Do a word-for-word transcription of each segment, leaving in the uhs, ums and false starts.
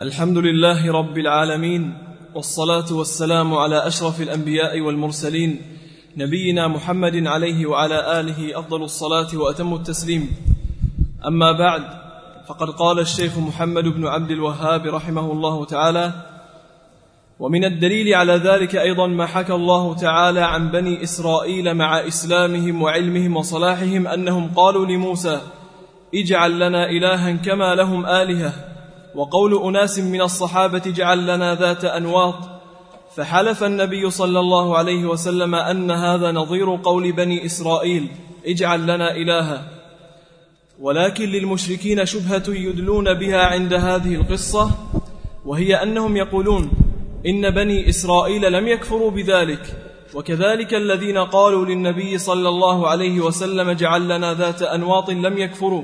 الحمد لله رب العالمين، والصلاة والسلام على أشرف الأنبياء والمرسلين نبينا محمد عليه وعلى آله أفضل الصلاة وأتم التسليم. أما بعد، فقد قال الشيخ محمد بن عبد الوهاب رحمه الله تعالى: ومن الدليل على ذلك أيضا ما حكى الله تعالى عن بني إسرائيل مع إسلامهم وعلمهم وصلاحهم أنهم قالوا لموسى: اجعل لنا إلها كما لهم آلهة، وقول أناس من الصحابة: اجعل لنا ذات أنواط، فحلف النبي صلى الله عليه وسلم أن هذا نظير قول بني إسرائيل: اجعل لنا إلها. ولكن للمشركين شبهة يدلون بها عند هذه القصة، وهي أنهم يقولون إن بني إسرائيل لم يكفروا بذلك، وكذلك الذين قالوا للنبي صلى الله عليه وسلم: اجعل لنا ذات أنواط لم يكفروا.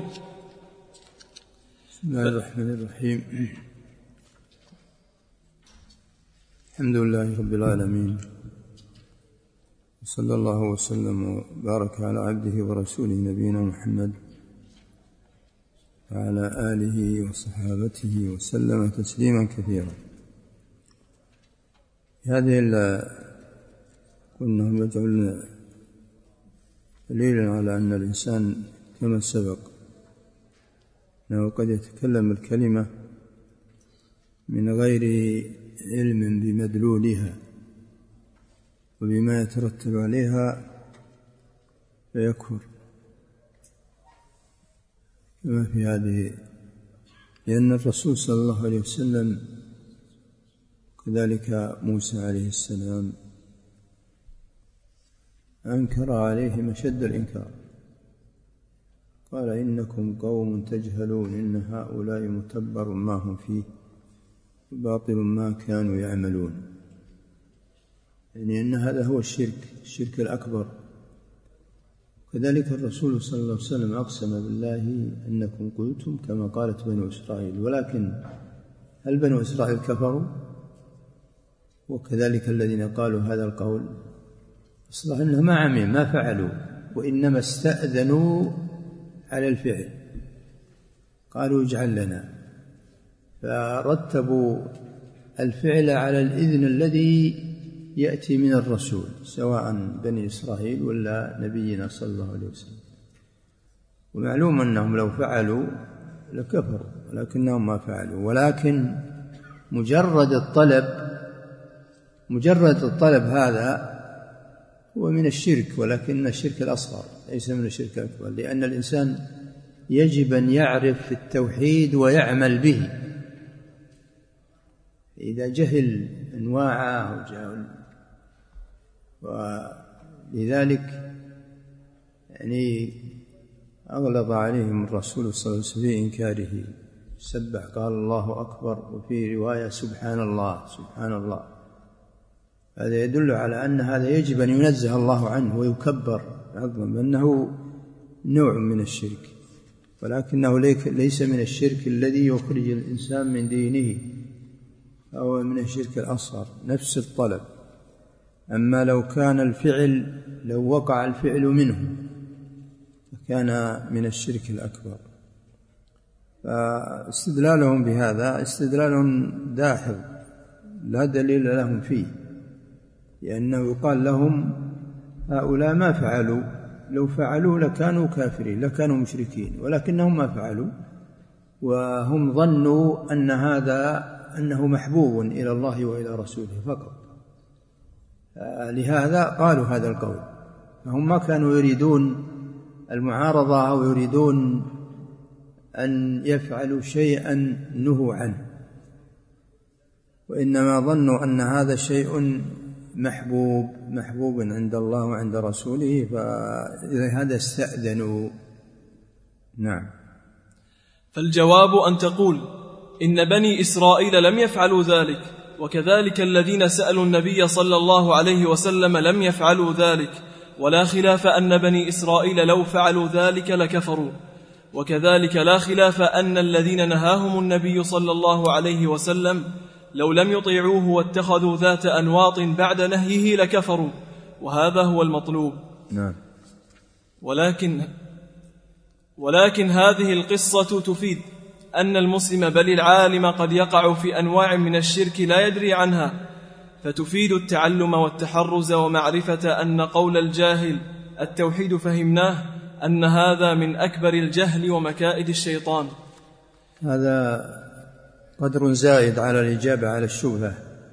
بسم الله الرحمن الرحيم. الحمد لله رب العالمين، وصلى الله وسلم وبارك على عبده ورسوله نبينا محمد وعلى آله وصحابته وسلم تسليما كثيرا. هذه كنهم يجعلون دليلا على أن الإنسان كما سبق أنه قد يتكلم الكلمة من غير علم بمدلولها وبما يترتب عليها فيكفر، كما في هذه، لأن الرسول صلى الله عليه وسلم كذلك موسى عليه السلام أنكر عليهم أشد الإنكار، قال: إنكم قوم تجهلون، إن هؤلاء متبر ما هم فيه وباطل ما كانوا يعملون. يعني أن هذا هو الشرك، الشرك الأكبر. كذلك الرسول صلى الله عليه وسلم أقسم بالله أنكم قلتم كما قالت بنو إسرائيل، ولكن هل بنو إسرائيل كفروا؟ وكذلك الذين قالوا هذا القول أصلا أنهم ما عملوا، ما فعلوا، وإنما استأذنوا على الفعل، قالوا اجعل لنا، فرتبوا الفعل على الإذن الذي يأتي من الرسول، سواء بني إسرائيل ولا نبينا صلى الله عليه وسلم. ومعلوم أنهم لو فعلوا لكفروا، ولكنهم ما فعلوا. ولكن مجرد الطلب مجرد الطلب هذا هو من الشرك، ولكن الشرك الأصغر ليس من الشرك الأكبر، لأن الإنسان يجب أن يعرف التوحيد ويعمل به. إذا جهل أنواعه وجهل، ولذلك يعني أغلظ عليهم الرسول صلى الله عليه وسلم في إنكاره، سبح قال الله أكبر، وفي رواية سبحان الله سبحان الله. هذا يدل على أن هذا يجب أن ينزه الله عنه ويكبر عظما، أنه نوع من الشرك، ولكنه ليس من الشرك الذي يخرج الإنسان من دينه، أو من الشرك الأصغر نفس الطلب. أما لو كان الفعل لو وقع الفعل منه فكان من الشرك الأكبر. فاستدلالهم بهذا استدلال داحض لا دليل لهم فيه، لأنه يقال لهم هؤلاء ما فعلوا، لو فعلوا لكانوا كافرين لكانوا مشركين، ولكنهم ما فعلوا، وهم ظنوا أن هذا أنه محبوب إلى الله وإلى رسوله فقط، لهذا قالوا هذا القول. فهم ما كانوا يريدون المعارضة أو يريدون أن يفعلوا شيئا نهوا عنه، وإنما ظنوا أن هذا شيء محبوب محبوب عند الله وعند رسوله، فلهذا استأذنوا. نعم. فالجواب أن تقول إن بني إسرائيل لم يفعلوا ذلك، وكذلك الذين سألوا النبي صلى الله عليه وسلم لم يفعلوا ذلك، ولا خلاف أن بني إسرائيل لو فعلوا ذلك لكفروا، وكذلك لا خلاف أن الذين نهاهم النبي صلى الله عليه وسلم لو لم يطيعوه واتخذوا ذات أنواط بعد نهيه لكفروا، وهذا هو المطلوب. نعم. ولكن ولكن هذه القصة تفيد أن المسلم بل العالم قد يقع في أنواع من الشرك لا يدري عنها، فتفيد التعلم والتحرز ومعرفة أن قول الجاهل التوحيد فهمناه أن هذا من أكبر الجهل ومكائد الشيطان. هذا قدر زائد على الإجابة على الشبهة.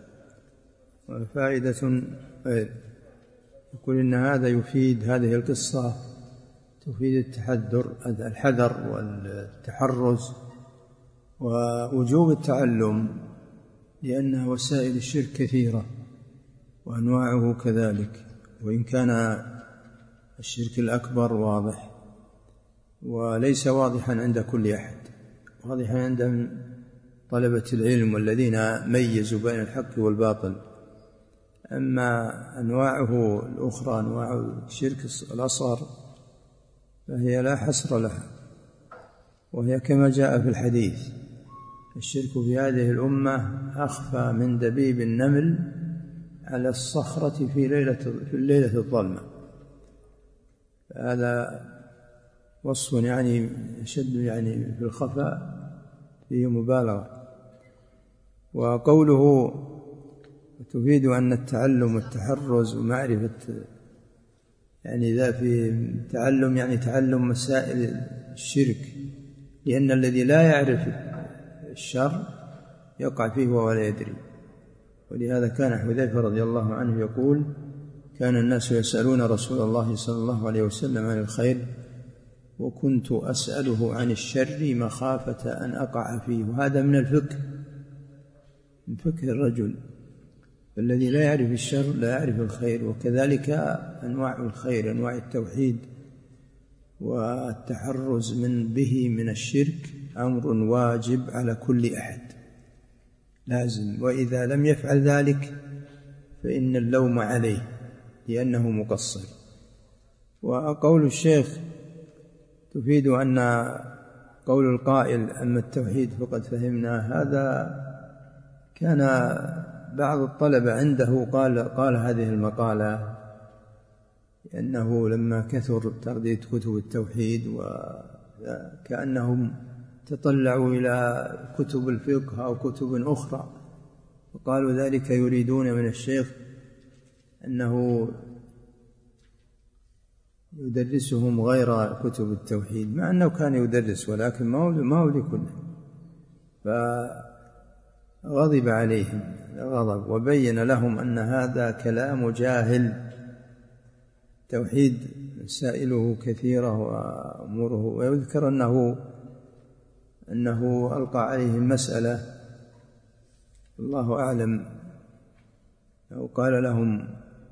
وفائدة يقول إن هذا يفيد، هذه القصة تفيد التحذر الحذر والتحرز ووجوب التعلم، لأن وسائل الشرك كثيرة وأنواعه كذلك، وإن كان الشرك الأكبر واضح وليس واضحا عند كل أحد، واضحا عند طلبة العلم والذين ميزوا بين الحق والباطل. أما أنواعه الأخرى، أنواع الشرك الأصغر، فهي لا حصر لها، وهي كما جاء في الحديث: الشرك في هذه الأمة أخفى من دبيب النمل على الصخرة في ليلة في الليلة الظلمة. هذا وصف يعني شد يعني في الخفاء فيه مبالغة. وقوله تفيد أن التعلم والتحرز ومعرفة، يعني ذا في تعلم يعني تعلم مسائل الشرك، لأن الذي لا يعرف الشر يقع فيه وهو لا يدري. ولهذا كان حذيفة رضي الله عنه يقول: كان الناس يسألون رسول الله صلى الله عليه وسلم عن الخير، وكنت أسأله عن الشر مخافة أن أقع فيه. وهذا من الفقه، من فقه الرجل، الذي لا يعرف الشر لا يعرف الخير. وكذلك أنواع الخير، أنواع التوحيد والتحرز من به من الشرك أمر واجب على كل أحد، لازم. وإذا لم يفعل ذلك فإن اللوم عليه لأنه مقصر. وقول الشيخ تفيد أن قول القائل أما التوحيد فقد فهمنا، هذا كان بعض الطلبة عنده قال, قال هذه المقالة، لأنه لما كثر ترديد كتب التوحيد وكأنهم تطلعوا إلى كتب الفقه أو كتب أخرى، وقالوا ذلك يريدون من الشيخ أنه يدرسهم غير كتب التوحيد، مع أنه كان يدرس ولكن ما هو لكله. فغضب عليهم غضب وبين لهم أن هذا كلام جاهل. توحيد مسائله كثيرة وأموره. ويذكر أنه أنه ألقى عليهم مسألة الله أعلم، أو قال لهم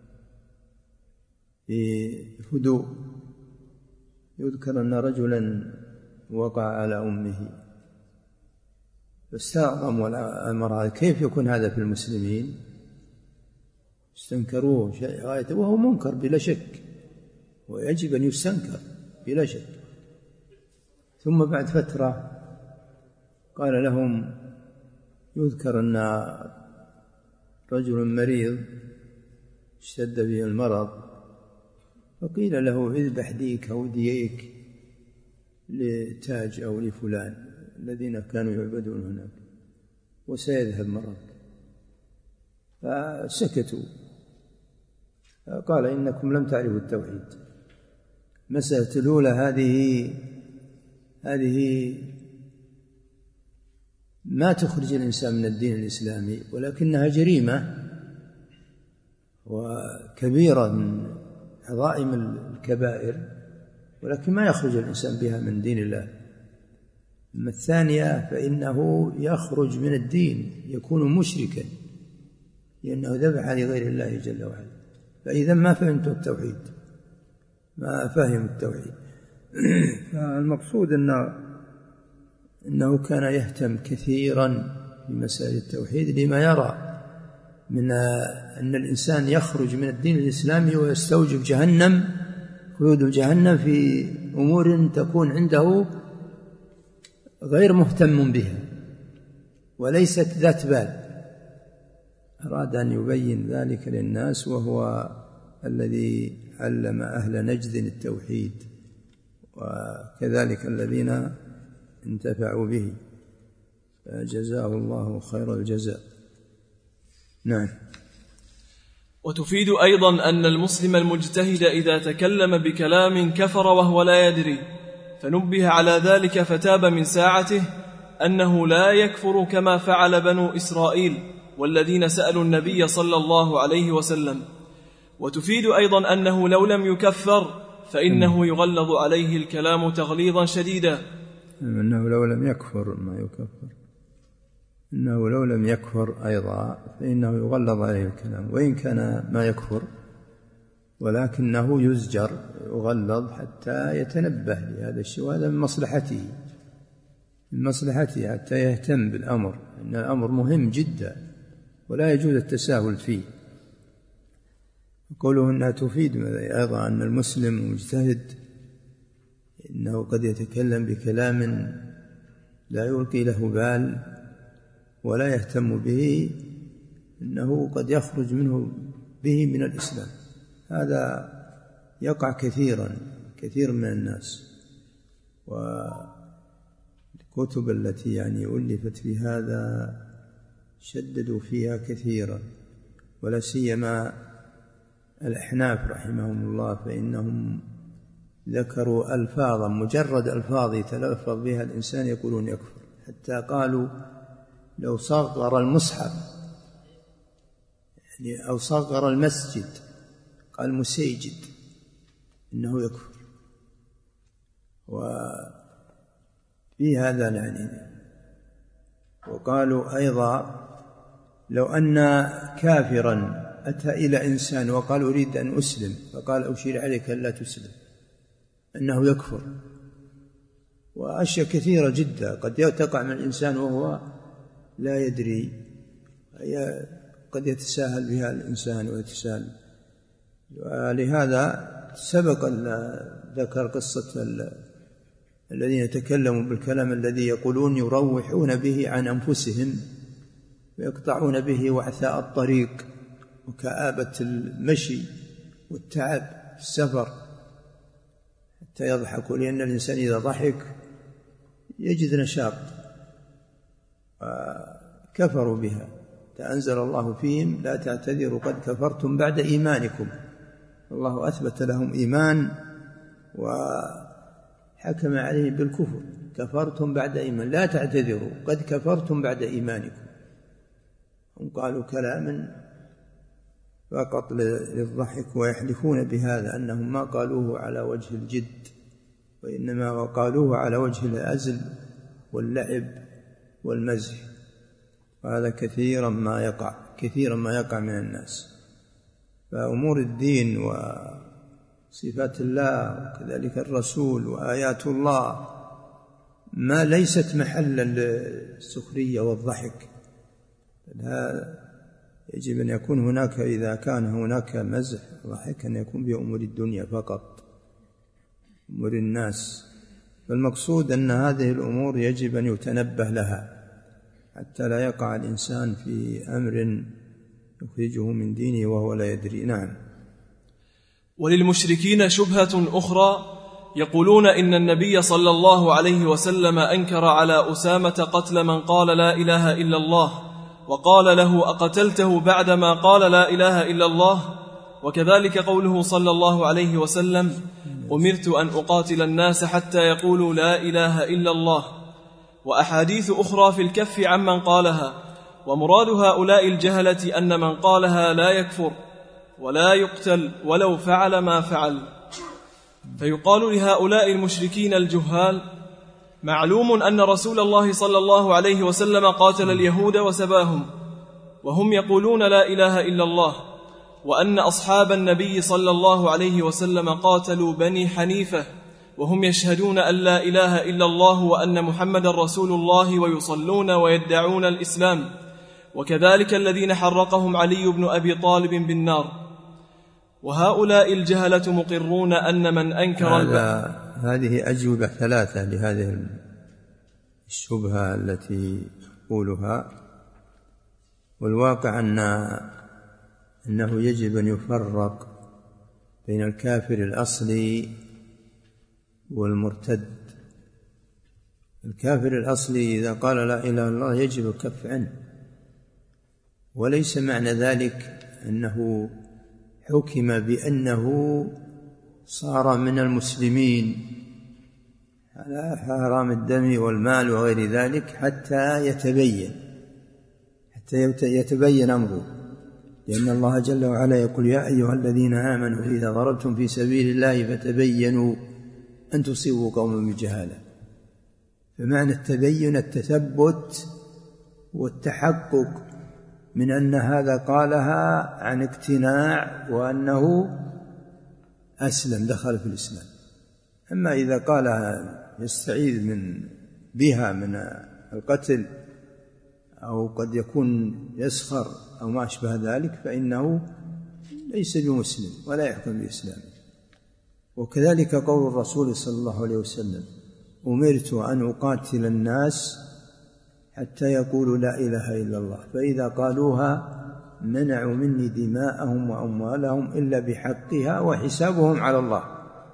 بهدوء، يذكر أن رجلا وقع على أمه فاستعظم والأمر، كيف يكون هذا في المسلمين؟ استنكروه شيء غاية، وهو منكر بلا شك، ويجب أن يستنكر بلا شك. ثم بعد فترة قال لهم، يذكر أن رجل مريض اشتد به المرض، فقيل له اذبح ديك أو دييك لتاج أو لفلان الذين كانوا يعبدون هناك وسيذهب مرضك. فسكتوا. قال إنكم لم تعرفوا التوحيد. مسألة الأولى هذه هذه ما تخرج الإنسان من الدين الإسلامي، ولكنها جريمة وكبيرة من عظائم الكبائر، ولكن ما يخرج الإنسان بها من دين الله. أما الثانية فإنه يخرج من الدين، يكون مشركا لأنه ذبح لغير الله جل وعلا. فإذا ما فهمت التوحيد، ما فهم التوحيد. فالمقصود أنه, إنه كان يهتم كثيرا بمسائل التوحيد، لما يرى من أن الإنسان يخرج من الدين الإسلامي ويستوجب جهنم، خلود جهنم في أمور تكون عنده غير مهتم بها وليست ذات بال. أراد أن يبين ذلك للناس، وهو الذي علم أهل نجد التوحيد وكذلك الذين انتفعوا به. فجزاه الله خير الجزاء. نعم. وتفيد أيضا أن المسلم المجتهد إذا تكلم بكلام كفر وهو لا يدري فنبه على ذلك فتاب من ساعته أنه لا يكفر كما فعل بنو إسرائيل والذين سألوا النبي صلى الله عليه وسلم. وتفيد أيضا أنه لو لم يكفر فإنه يغلظ عليه الكلام تغليظا شديدا. إنه لو لم يكفر ما يكفر إنه لو لم يكفر أيضا فإنه يغلظ عليه الكلام، وإن كان ما يكفر ولكنه يزجر يغلظ حتى يتنبه لهذا الشيء، وهذا من مصلحته من مصلحته حتى يهتم بالأمر، إن الأمر مهم جدا ولا يجوز التساهل فيه. قوله أنها تفيد أيضا أن المسلم المجتهد إنه قد يتكلم بكلام لا يلقي له بال ولا يهتم به، إنه قد يخرج منه به من الإسلام. هذا يقع كثيرا كثير من الناس، والكتب التي يعني ألفت في هذا شددوا فيها كثيرا، ولا سيما الأحناف رحمهم الله، فإنهم ذكروا ألفاظا مجرد ألفاظ يتلفظ بها الإنسان يقولون يكفر، حتى قالوا لو صغر المصحف يعني أو صغر المسجد قال مسيجد إنه يكفر. وفي هذا يعني وقالوا أيضا لو أن كافرا أتى إلى إنسان وقال أريد أن أسلم فقال أشير عليك أن لا تسلم أنه يكفر. وأشياء كثيرة جدا قد تقع من الإنسان وهو لا يدري، قد يتساهل بها الإنسان ويتساهل. ولهذا سبق ذكر قصة الذين تكلموا بالكلام الذي يقولون يروحون به عن أنفسهم ويقطعون به وعثاء الطريق وكآبة المشي والتعب في السفر حتى يضحكوا، لأن الإنسان إذا ضحك يجد نشاط. كفروا بها فأنزل الله فيهم لا تعتذروا قد كفرتم بعد إيمانكم. الله أثبت لهم إيمان وحكم عليهم بالكفر، كفرتم بعد إيمان لا تعتذروا قد كفرتم بعد إيمانكم. هم قالوا كلاما فقط للضحك ويحلفون بهذا أنهم ما قالوه على وجه الجد، وإنما قالوه على وجه العزل واللعب والمزح. وهذا كثيرا ما يقع كثيرا ما يقع من الناس. فأمور الدين وصفات الله وكذلك الرسول وآيات الله ما ليست محلا للسخرية والضحك، يجب أن يكون هناك إذا كان هناك مزح وضحك أن يكون بأمور الدنيا فقط، أمور الناس. فالمقصود أن هذه الأمور يجب أن يتنبه لها حتى لا يقع الإنسان في أمر يخرجه من دينه وهو لا يدري. نعم. وللمشركين شبهة أخرى، يقولون إن النبي صلى الله عليه وسلم أنكر على أسامة قتل من قال لا إله إلا الله، وقال له أقتلته بعدما قال لا إله إلا الله. وكذلك قوله صلى الله عليه وسلم أمرت أن أقاتل الناس حتى يقولوا لا إله إلا الله. وأحاديث أخرى في الكف عمن قالها. ومراد هؤلاء الجهلة أن من قالها لا يكفر ولا يقتل ولو فعل ما فعل. فيقال لهؤلاء المشركين الجهال معلوم أن رسول الله صلى الله عليه وسلم قاتل اليهود وسباهم وهم يقولون لا إله إلا الله، وأن أصحاب النبي صلى الله عليه وسلم قاتلوا بني حنيفة وهم يشهدون أن لا إله إلا الله وأن محمد رسول الله ويصلون ويدعون الإسلام، وكذلك الذين حرقهم علي بن أبي طالب بالنار. وهؤلاء الجهلة مقرون أن من أنكر هذا هذه أجوبة ثلاثة لهذه الشبهة التي يقولها. والواقع أن أنه يجب أن يفرق بين الكافر الأصلي والمرتد. الكافر الأصلي إذا قال لا إله إلا الله يجب الكف عنه، وليس معنى ذلك أنه حكم بأنه صار من المسلمين على حرام الدم والمال وغير ذلك حتى يتبين حتى يتبين أمره، لأن الله جل وعلا يقول يا أيها الذين آمنوا إذا ضربتم في سبيل الله فتبينوا أن تصيبوا قوما بجهالة. فمعنى التبين التثبت والتحقق من أن هذا قالها عن اقتناع وأنه أسلم دخل في الإسلام. أما إذا قالها يستعيذ من بها من القتل أو قد يكون يسخر أو ما أشبه ذلك فإنه ليس بمسلم ولا يحكم بإسلامه. وكذلك قول الرسول صلى الله عليه وسلم أمرت أن أقاتل الناس حتى يقولوا لا إله إلا الله فإذا قالوها منعوا مني دماءهم وأموالهم إلا بحقها وحسابهم على الله.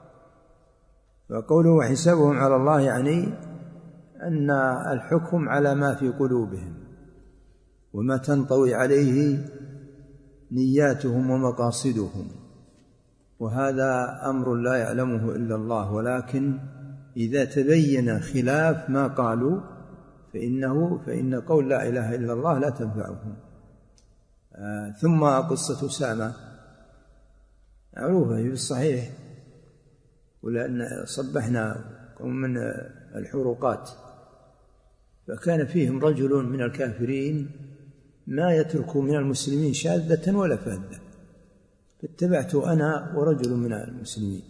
فقوله وحسابهم على الله يعني أن الحكم على ما في قلوبهم وما تنطوي عليه نياتهم ومقاصدهم، وهذا أمر لا يعلمه إلا الله، ولكن إذا تبين خلاف ما قالوا فإنه فإن قول لا إله إلا الله لا تنفعهم. آه ثم قصة أسامة معروفة في الصحيح، ولأن صبحنا من الحروقات فكان فيهم رجل من الكافرين ما يترك من المسلمين شاذة ولا فاذة، فاتبعت أنا ورجل من المسلمين،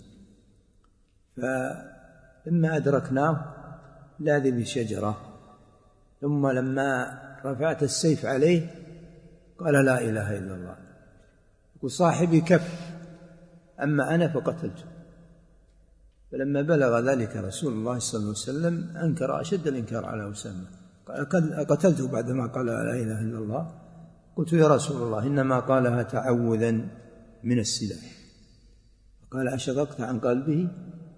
فلما أدركناه لاذ بشجرة، ثم لما رفعت السيف عليه قال لا إله إلا الله، يقول صاحبي كف أما أنا فقتلته. فلما بلغ ذلك رسول الله صلى الله عليه وسلم أنكر أشد الإنكار على أسامة، قال قتلته بعدما قال لا إله إلا الله. قلت يا رسول الله إنما قالها تعوذا من السلاح. قال أشققت عن قلبه؟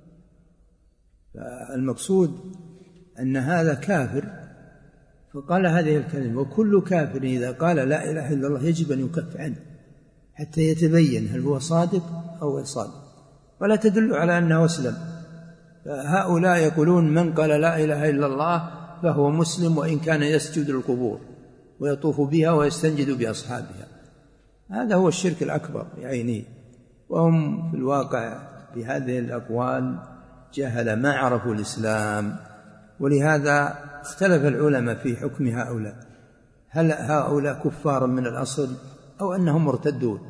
فالمقصود أن هذا كافر فقال هذه الكلمة، وكل كافر إذا قال لا إله إلا الله يجب أن يكف عنه حتى يتبين هل هو صادق أو غير صادق، ولا تدل على أنه أسلم. فهؤلاء يقولون من قال لا إله إلا الله فهو مسلم وإن كان يسجد القبور ويطوف بها ويستنجد بأصحابها، هذا هو الشرك الأكبر يعني. وهم في الواقع بهذه الأقوال جهل ما عرفوا الإسلام، ولهذا اختلف العلماء في حكم هؤلاء، هل هؤلاء كفار من الأصل أو أنهم مرتدون؟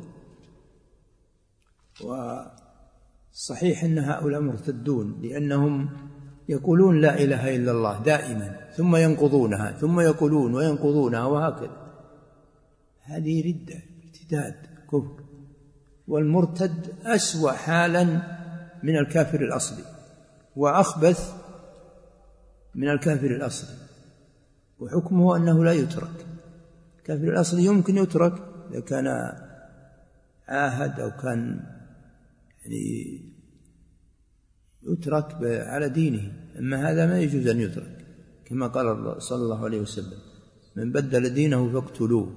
وصحيح أن هؤلاء مرتدون لأنهم يقولون لا إله إلا الله دائما ثم ينقضونها ثم يقولون وينقضونها وهكذا، هذه ردة ارتداد كفر. والمرتد أسوأ حالا من الكافر الأصلي وأخبث من الكافر الأصلي، وحكمه أنه لا يترك. الكافر الأصلي يمكن يترك إذا كان عاهد أو كان يعني يترك على دينه، أما هذا ما يجوز أن يترك، كما قال صلى الله عليه وسلم من بدل دينه فاقتلوه.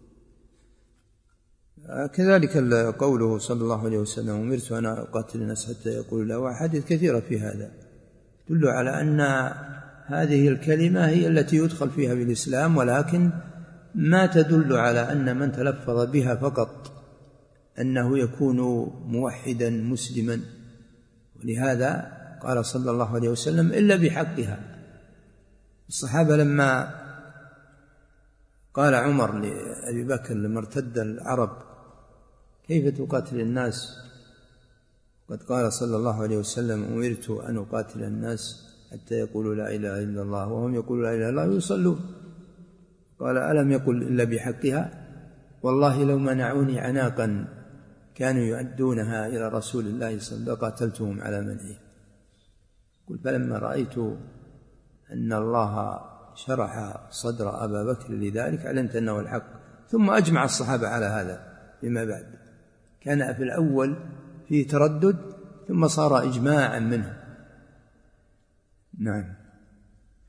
كذلك قوله صلى الله عليه وسلم أمرت أن أقاتل الناس حتى يقولوا لا، وأحاديث كثيرة في هذا تدل على أن هذه الكلمة هي التي يدخل فيها بالإسلام، ولكن ما تدل على أن من تلفظ بها فقط أنه يكون موحدا مسلما. ولهذا قال صلى الله عليه وسلم إلا بحقها. الصحابة لما قال عمر لأبي بكر لما ارتد العرب كيف تقاتل الناس؟ قد قال صلى الله عليه وسلم أمرت أن أقاتل الناس حتى يقولوا لا إله إلا الله وهم يقولوا لا إله إلا الله ويصلون. قال ألم يقل إلا بحقها؟ والله لو منعوني عناقا كانوا يؤدونها إلى رسول الله صلى الله عليه وسلم قاتلتهم على منعه. قل فلما رأيت أن الله شرح صدر أبا بكر لذلك علمت أنه الحق. ثم أجمع الصحابة على هذا فيما بعد، كان في الأول فيه تردد ثم صار إجماعا منه. نعم.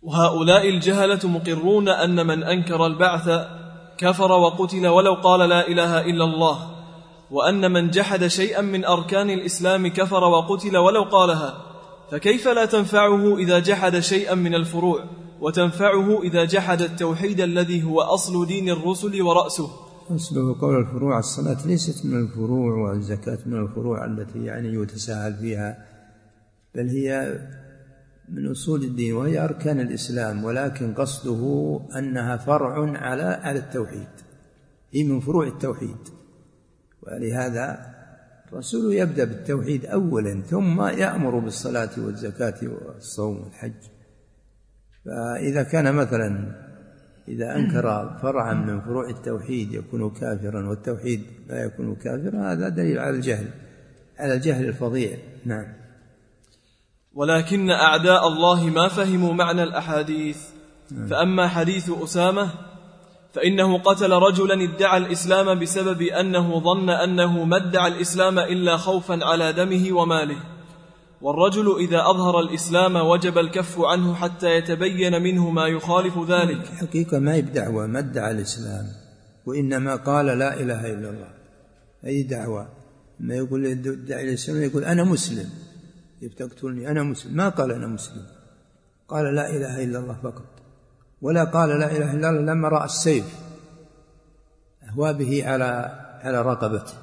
وهؤلاء الجهلة مقرون أن من أنكر البعث كفر وقتل ولو قال لا إله إلا الله، وأن من جحد شيئا من أركان الإسلام كفر وقتل ولو قالها، فكيف لا تنفعه إذا جحد شيئا من الفروع، وتنفعه إذا جحد التوحيد الذي هو أصل دين الرسل ورأسه؟ أصله قول الفروع، الصلاة ليست من الفروع والزكاة من الفروع التي يعني يتساهل فيها، بل هي من أصول الدين وهي أركان الإسلام، ولكن قصده أنها فرع على على التوحيد، هي من فروع التوحيد. ولهذا الرسول يبدأ بالتوحيد أولا ثم يأمر بالصلاة والزكاة والصوم والحج. فإذا كان مثلا إذا أنكر فرعا من فروع التوحيد يكون كافرا، والتوحيد لا يكون كافرا، هذا دليل على الجهل، على الجهل الفظيع. نعم. ولكن أعداء الله ما فهموا معنى الأحاديث. فأما حديث أسامة فإنه قتل رجلا ادعى الإسلام بسبب أنه ظن أنه ما ادعى الإسلام إلا خوفا على دمه وماله، والرجل إذا أظهر الإسلام وجب الكف عنه حتى يتبين منه ما يخالف ذلك. حقيقة ما يدعوى ما ادعى الإسلام، وإنما قال لا إله إلا الله. أي دعوة ما يقول ادعي الإسلام يقول أنا مسلم، تقتلني أنا مسلم، ما قال أنا مسلم، قال لا إله إلا الله فقط. ولا قال لا إله إلا الله لما رأى السيف أهوى به على على رقبته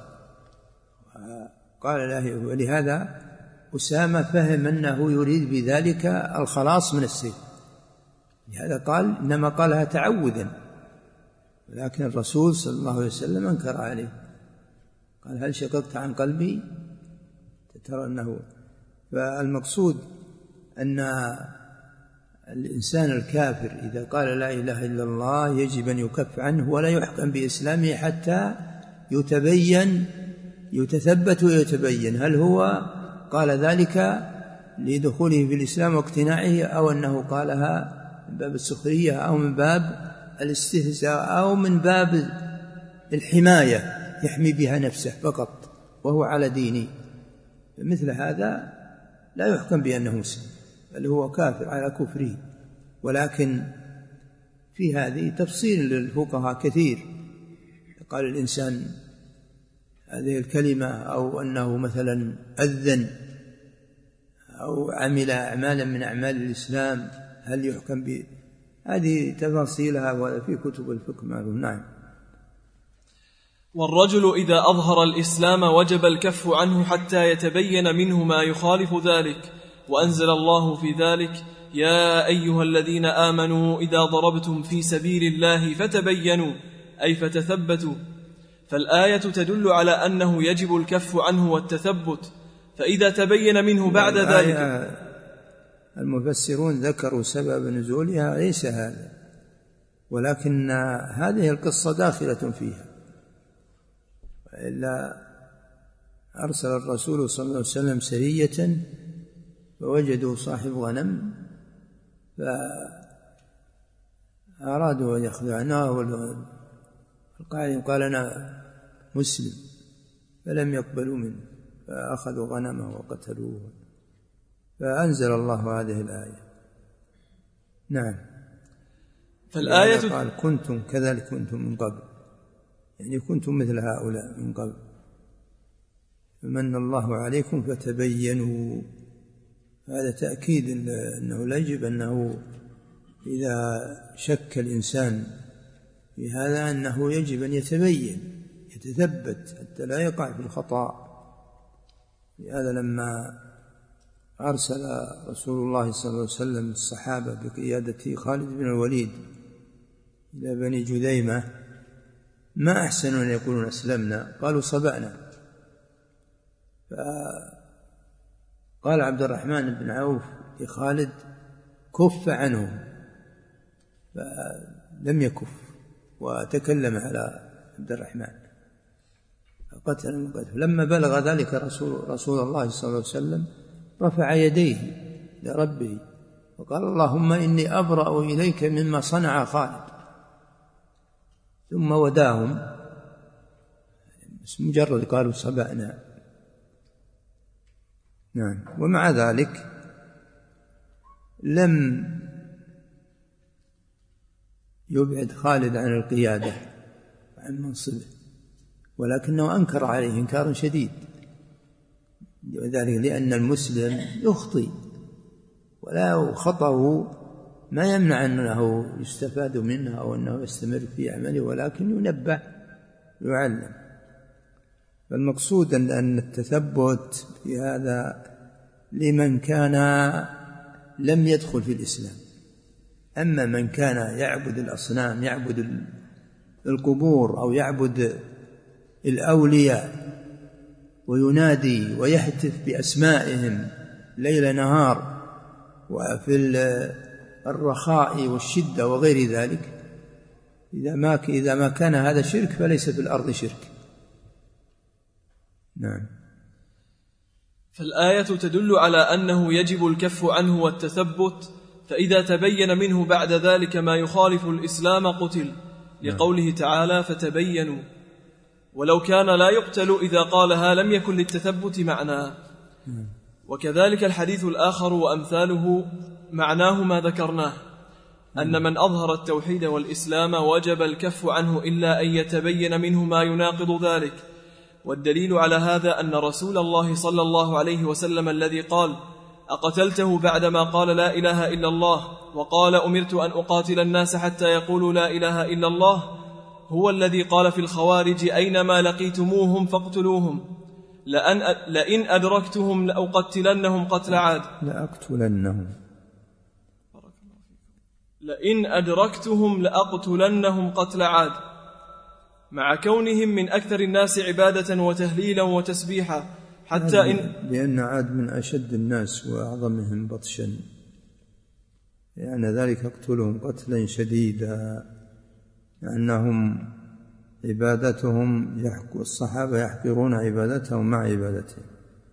قال لا. ولهذا أسامة فهم أنه يريد بذلك الخلاص من السيف، لهذا قال إنما قالها تعوذا، ولكن الرسول صلى الله عليه وسلم أنكر عليه، قال هل شققت عن قلبي؟ ترى أنه. فالمقصود أن الإنسان الكافر إذا قال لا إله إلا الله يجب أن يكف عنه ولا يحكم بإسلامه حتى يتبين يتثبت ويتبين هل هو قال ذلك لدخوله في الإسلام واقتناعه، أو أنه قالها من باب السخرية أو من باب الاستهزاء أو من باب الحماية يحمي بها نفسه فقط وهو على دينه. مثل هذا لا يحكم بأنه مسلم، بل هو كافر على كفره. ولكن في هذه تفصيل للفقهاء كثير، قال الإنسان هذه الكلمة أو أنه مثلا أذن أو عمل أعمالا من أعمال الإسلام هل يحكم ب هذه تفاصيلها في كتب الفقه معلوم. نعم. والرجل إذا أظهر الإسلام وجب الكف عنه حتى يتبين منه ما يخالف ذلك، وأنزل الله في ذلك يا أيها الذين آمنوا إذا ضربتم في سبيل الله فتبينوا أي فتثبتوا. فالآية تدل على أنه يجب الكف عنه والتثبت، فإذا تبين منه بعد ذلك. المفسرون ذكروا سبب نزولها ليس هذا، ولكن هذه القصة داخلة فيها، وإلا أرسل الرسول صلى الله عليه وسلم سرية فوجدوا صاحب غنم فأرادوا أن يخدعناه، القائل قال أنا مسلم فلم يقبلوا منه فأخذوا غنمه وقتلوه، فأنزل الله هذه الآية. نعم. فالآية قال كنتم كذلك كنتم من قبل، يعني كنتم مثل هؤلاء من قبل فمن الله عليكم فتبينوا. هذا تأكيد أنه لا يجب أنه إذا شك الإنسان في هذا أنه يجب أن يتبين يتثبت حتى لا يقع في الخطأ. لهذا لما أرسل رسول الله صلى الله عليه وسلم الصحابة بقيادة خالد بن الوليد إلى بني جذيمة ما أحسنوا أن يقولون أسلمنا، قالوا صبأنا. فقال عبد الرحمن بن عوف لخالد كف عنهم، فلم يكف وتكلم على عبد الرحمن فقتل المقتل. لما بلغ ذلك رسول, رسول الله صلى الله عليه وسلم رفع يديه لربه وقال اللهم إني أبرأ إليك مما صنع خالد، ثم وداهم بس مجرد قالوا صبأنا. نعم. ومع ذلك لم يبعد خالد عن القيادة عن منصبه، ولكنه أنكر عليه إنكار شديد، وذلك لأن المسلم يخطئ، ولا خطأه ما يمنع أنه يستفاد منه أو أنه يستمر في عمله، ولكن ينبه يعلم. فالمقصود أن التثبت في هذا لمن كان لم يدخل في الإسلام. أما من كان يعبد الأصنام، يعبد القبور أو يعبد الأولياء وينادي ويهتف بأسمائهم ليل نهار وفي الرخاء والشدة وغير ذلك، إذا ما إذا ما كان هذا شرك فليس في الأرض شرك. نعم. فالآية تدل على أنه يجب الكف عنه والتثبت، فإذا تبين منه بعد ذلك ما يخالف الإسلام قتل، لقوله تعالى فتبينوا. ولو كان لا يقتل إذا قالها لم يكن للتثبت معناه. وكذلك الحديث الآخر وأمثاله معناه ما ذكرناه، أن من أظهر التوحيد والإسلام وجب الكف عنه إلا أن يتبين منه ما يناقض ذلك. والدليل على هذا أن رسول الله صلى الله عليه وسلم الذي قال أقتلته بعدما قال لا إله إلا الله وقال أمرت أن أقاتل الناس حتى يقولوا لا إله إلا الله، هو الذي قال في الخوارج أينما لقيتموهم فاقتلوهم، لأن لئن أدركتهم لأقتلنهم قتل عاد لأقتلنهم لئن أدركتهم لأقتلنهم قتل عاد، مع كونهم من أكثر الناس عبادة وتهليلا وتسبيحا، حتى إن لأن عاد من أشد الناس وأعظمهم بطشا، لأن ذلك اقتلهم قتلا شديدا، لأنهم عبادتهم يحق الصحابة يحقرون عبادتهم مع عبادتهم،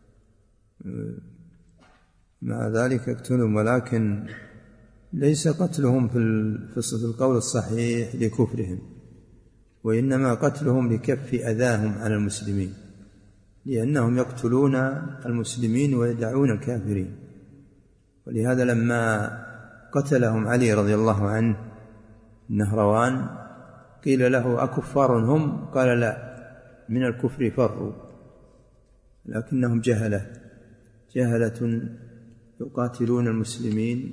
مع ذلك اقتلهم، ولكن ليس قتلهم في القول الصحيح لكفرهم، وإنما قتلهم لكف أذاهم على المسلمين، لأنهم يقتلون المسلمين ويدعون الكافرين. ولهذا لما قتلهم علي رضي الله عنه النهروان قيل له أكفار هم؟ قال لا، من الكفر فروا، لكنهم جهلة جهلة يقاتلون المسلمين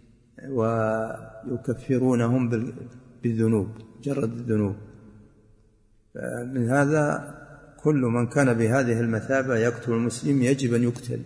ويكفرونهم بالذنوب، جرد الذنوب. من هذا كل من كان بهذه المثابة يقتل المسلم يجب أن يقتل،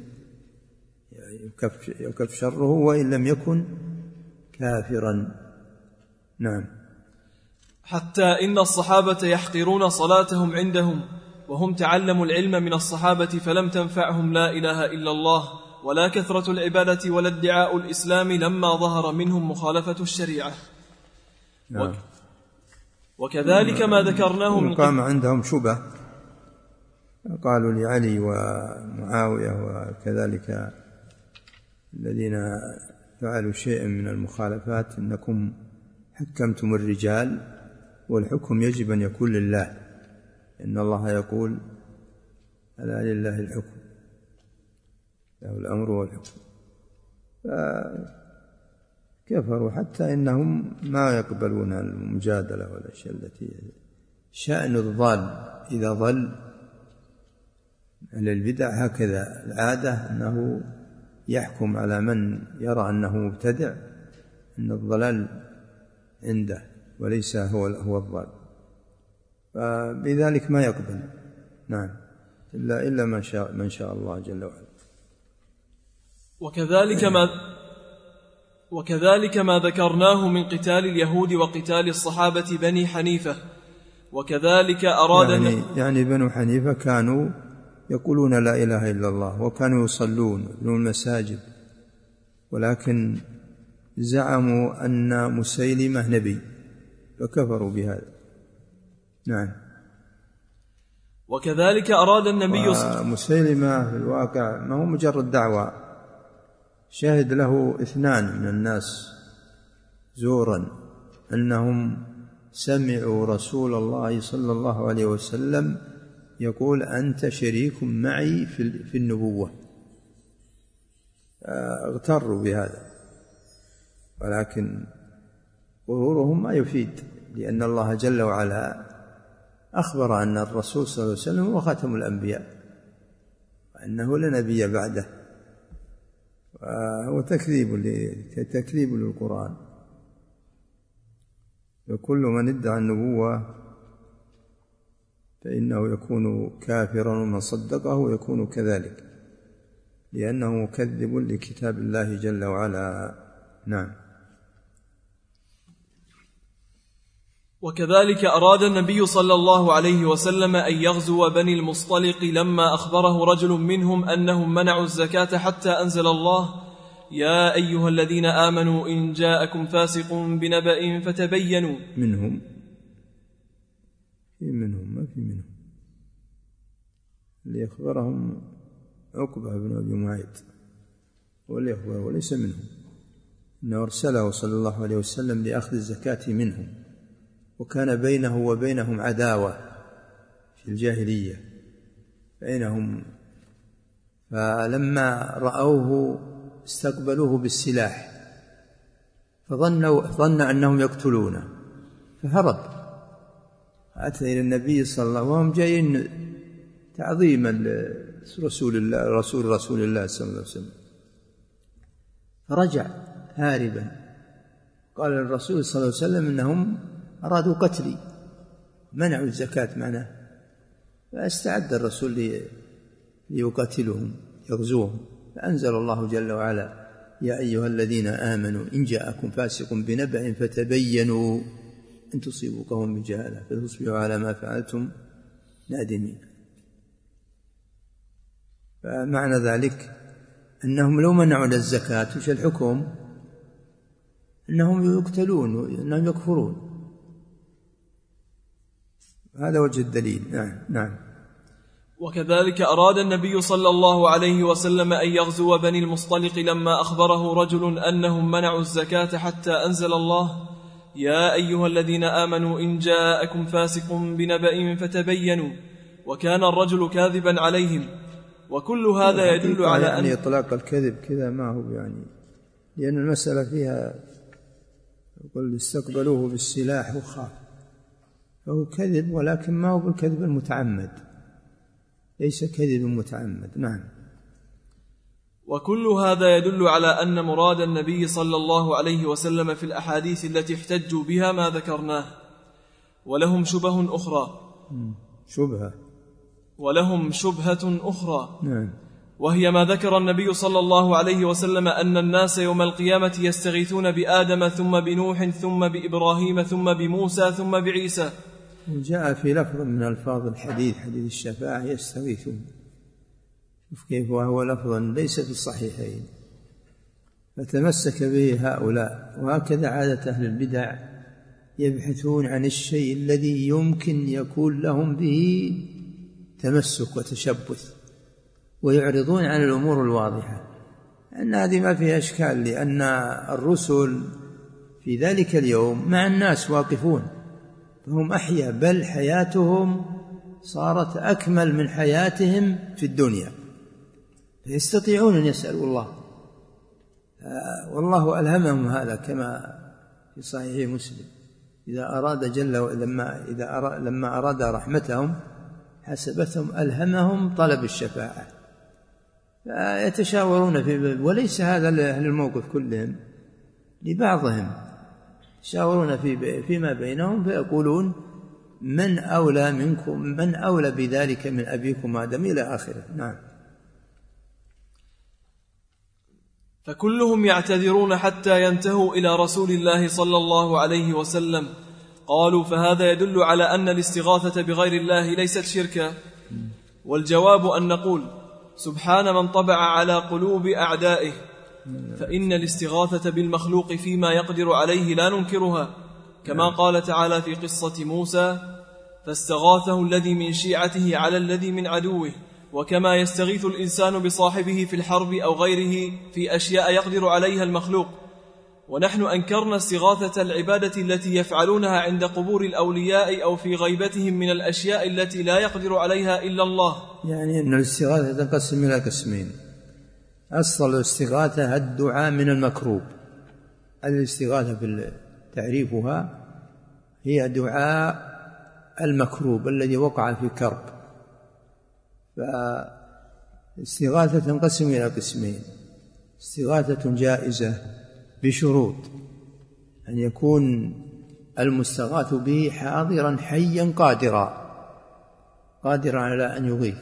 يكف شره وإن لم يكن كافرا. نعم. حتى إن الصحابة يحقرون صلاتهم عندهم، وهم تعلموا العلم من الصحابة فلم تنفعهم لا إله إلا الله ولا كثرة العبادة ولا ادعاء الإسلام لما ظهر منهم مخالفة الشريعة. نعم. وكذلك ما ذكرناه من قام عندهم شبه، قالوا لعلي ومعاوية وكذلك الذين فعلوا شيئا من المخالفات إنكم حكمتم الرجال والحكم يجب أن يكون لله، إن الله يقول ألا لله الحكم له الأمر والحكم. فكفروا حتى إنهم ما يقبلون المجادلة والأشياء التي شأن الضال إذا ضل على البدع، هكذا العادة أنه يحكم على من يرى أنه مبتدع أن الضلال عنده وليس هو هو الضال، فبذلك ما يقبل. نعم. إلا إلا من شاء من شاء الله جل وعلا. وكذلك ما وكذلك ما ذكرناه من قتال اليهود وقتال الصحابة بني حنيفة. وكذلك أراد يعني, يعني بنو حنيفة كانوا يقولون لا إله إلا الله وكانوا يصلون في المساجد، ولكن زعموا أن مسيلمة نبي فكفروا بهذا. نعم. وكذلك أراد النبي مسيلمة في الواقع ما هو مجرد دعوة، شاهد له اثنان من الناس زورا أنهم سمعوا رسول الله صلى الله عليه وسلم يقول أنت شريك معي في النبوة، اغتروا بهذا، ولكن غرورهم ما يفيد، لأن الله جل وعلا أخبر أن الرسول صلى الله عليه وسلم هو خاتم الأنبياء وأنه لا نبي بعده، وهو تكذيب تكذيب للقرآن. وكل من ادعى النبوة فإنه يكون كافرا، ومن صدقه يكون كذلك، لأنه مكذب لكتاب الله جل وعلا. نعم. وكذلك أراد النبي صلى الله عليه وسلم أن يغزو بني المصطلق لما أخبره رجل منهم أنهم منعوا الزكاة حتى أنزل الله: يا أيها الذين آمنوا إن جاءكم فاسق بنبأ فتبينوا. منهم في منهم ما في منهم اللي أخبرهم عقبة بن أبي معيط واللي أخبره وليس منهم، إنه أرسله صلى الله عليه وسلم لأخذ الزكاة منهم، وكان بينه وبينهم عداوة في الجاهلية بينهم، فلما رأوه استقبلوه بالسلاح فظنوا ظن أنهم يقتلونه فهرب، أتى إلى النبي صلى الله عليه وسلم وهم جايين تعظيما لرسول الله رسول رسول الله صلى الله عليه وسلم، فرجع هاربا. قال الرسول صلى الله عليه وسلم إنهم أرادوا قتلي، منعوا الزكاة معناه، فاستعد الرسول ليقاتلهم يغزوهم، فأنزل الله جل وعلا: يا أيها الذين آمنوا إن جاءكم فاسق بنبأ فتبينوا أن تصيبوا قوما بجهالة فتصبحوا على ما فعلتم نادمين. فمعنى ذلك أنهم لو منعوا الزكاة وش الحكم؟ أنهم يقتلون وأنهم يكفرون. هذا وجه الدليل. نعم نعم. وكذلك أراد النبي صلى الله عليه وسلم أن يغزو بني المصطلق لما أخبره رجل أنهم منعوا الزكاة حتى أنزل الله: يا أيها الذين آمنوا إن جاءكم فاسق بنبأ فتبينوا، وكان الرجل كاذبا عليهم. وكل هذا يدل على أن يعني إطلاق الكذب كذا ما هو يعني، لأن المسألة فيها يقول استقبلوه بالسلاح وخاف، فهو كذب ولكن ما هو بالكذب المتعمد، ليس كذب متعمد. نعم. وكل هذا يدل على أن مراد النبي صلى الله عليه وسلم في الأحاديث التي احتجوا بها ما ذكرناه. ولهم شبه أخرى شبهة ولهم شبهة أخرى نعم. وهي ما ذكر النبي صلى الله عليه وسلم أن الناس يوم القيامة يستغيثون بآدم ثم بنوح ثم بإبراهيم ثم بموسى ثم بعيسى. وجاء في لفظ من ألفاظ الحديث حديث الشفاعة يستغيثون، شوف كيف، وهو لفظ ليس في الصحيحين، فتمسك به هؤلاء. وهكذا عادة أهل البدع، يبحثون عن الشيء الذي يمكن يكون لهم به تمسك وتشبث، ويعرضون عن الأمور الواضحة، أن هذه ما فيها إشكال، لأن الرسل في ذلك اليوم مع الناس واقفون، فهم أحيا، بل حياتهم صارت أكمل من حياتهم في الدنيا، فيستطيعون أن يسألوا الله، والله ألهمهم هذا كما في صحيح مسلم: إذا أراد جل لما إذا أراد لما أراد رحمتهم حسبتهم ألهمهم طلب الشفاعة، فيتشاورون في، وليس هذا لأهل الموقف كلهم، لبعضهم يشاورون في فيما بينهم فيقولون: من أولى منكم من أولى بذلك من أبيكم آدم إلى آخره. نعم. فكلهم يعتذرون حتى ينتهوا إلى رسول الله صلى الله عليه وسلم. قالوا: فهذا يدل على أن الاستغاثة بغير الله ليست شركا. والجواب أن نقول: سبحان من طبع على قلوب أعدائه، فإن الاستغاثة بالمخلوق فيما يقدر عليه لا ننكرها، كما قال تعالى في قصة موسى: فاستغاثه الذي من شيعته على الذي من عدوه. وكما يستغيث الإنسان بصاحبه في الحرب أو غيره في أشياء يقدر عليها المخلوق. ونحن أنكرنا استغاثة العبادة التي يفعلونها عند قبور الأولياء أو في غيبتهم من الأشياء التي لا يقدر عليها إلا الله. يعني أن الاستغاثة تنقسم إلى قسمين: أصل الاستغاثة الدعاء من المكروب، الاستغاثة تعريفها هي دعاء المكروب الذي وقع في كرب. فالاستغاثة تنقسم إلى قسمين: استغاثة جائزة بشروط أن يكون المستغاث به حاضرا حيا قادرا قادرا على أن يغيث،